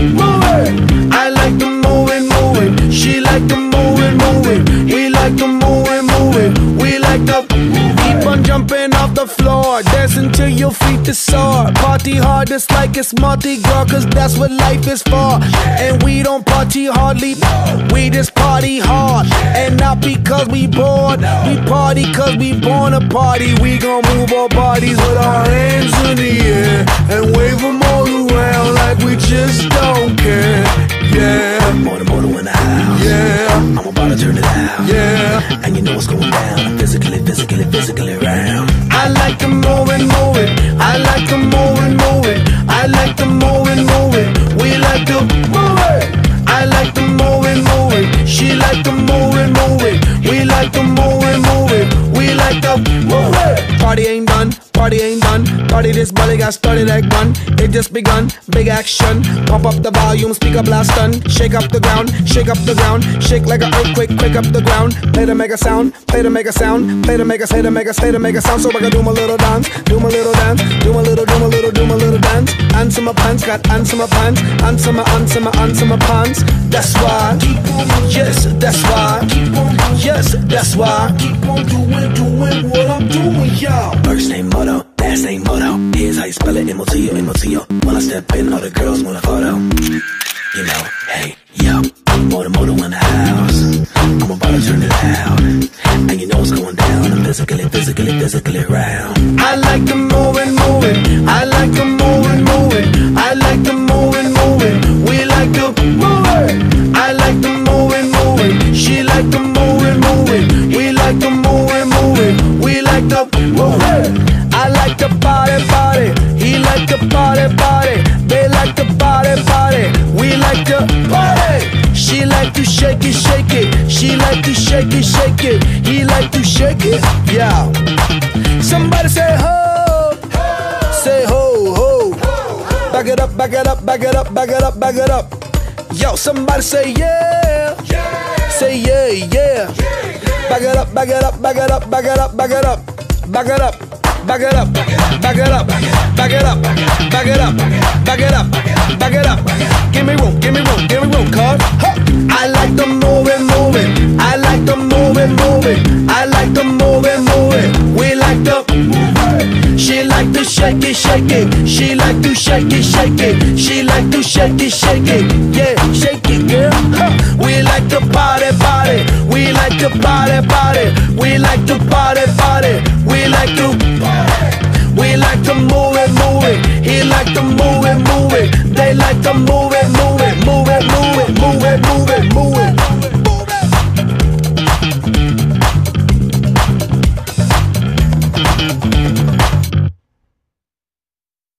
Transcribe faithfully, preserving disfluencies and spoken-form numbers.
move it. I like to move it, move it. She like to move it, move it. We like to move it, move it. We like to keep on jumping off the floor, dancing till your feet is sore. Party hard just like it's Mardi Gras, cause that's what life is for. And we don't party hardly, we just party hard. And not because we bored, we party cause we born to party. We gon' move our bodies with our hands in the air and wave them all around like we just don't care. Yeah, more than motor in the house. Yeah, I'm about to turn it out. Yeah, and you know what's going down. I'm physically, physically, physically round. I like to move it, move it. I like to move it, move it. I like to move it, move it. We like to move it. I like to move it, move it. She like to move it, move it. We like to move it, move it. We like to move it. Party ain't done, party ain't done. Party this body got started like one. It just begun, big action. Pump up the volume, speaker blast done. Shake up the ground, shake up the ground. Shake like an earthquake, quick up the ground. Play to make a sound, play to make a sound. Play to make a, say to make a, say to make a sound. So I can do my little dance, do my little dance. Do my little, do my little, do my little dance. Answer my pants, got answer my pants. Answer my, answer my, answer my pants. That's why, keep on, yes, that's why, keep on, yes, that's why, keep on doing, doing what I'm doing, y'all. First name Moto, last name Moto. Here's how you spell it, M O T O, M O T O. When I step in, all the girls want a photo. You know, hey, yo, Moto Moto in the house. I'm about to turn it out, and you know what's going down. I'm physically, physically, physically round. I like to move it, move it. I like to move it, move it. I like to move it, move it. We like to move it. I like to move it, move it. She like to move it, move it. We like to move it, move it. We like to move it. I like to party, party. He like to party, party. They like to party, party. We like to party. She like to shake it, shake it. She like to shake it, shake it. He like to shake it, yeah. Somebody say ho, say ho, ho. Back it up, back it up, back it up, back it up, back it up. Yo, somebody say yeah, say yeah, yeah. Back it up, back it up, back it up, back it up, back it up, back it up. Back it up, back it up, back it up, back it up, back it up, back it up. Give me room, give me room, give me room, cuz. I like to move it, move it. I like to move it, move it. I like to move it, move it. We like to move it. She like to shake it, shake it. She like to shake it, shake it. She like to shake it, shake it. Yeah, shake it, girl. We like to party, party. We like to party, party. We like to party, party. We like to party. We like to move it, move it. He like to move it, move it. They like to move it, move it.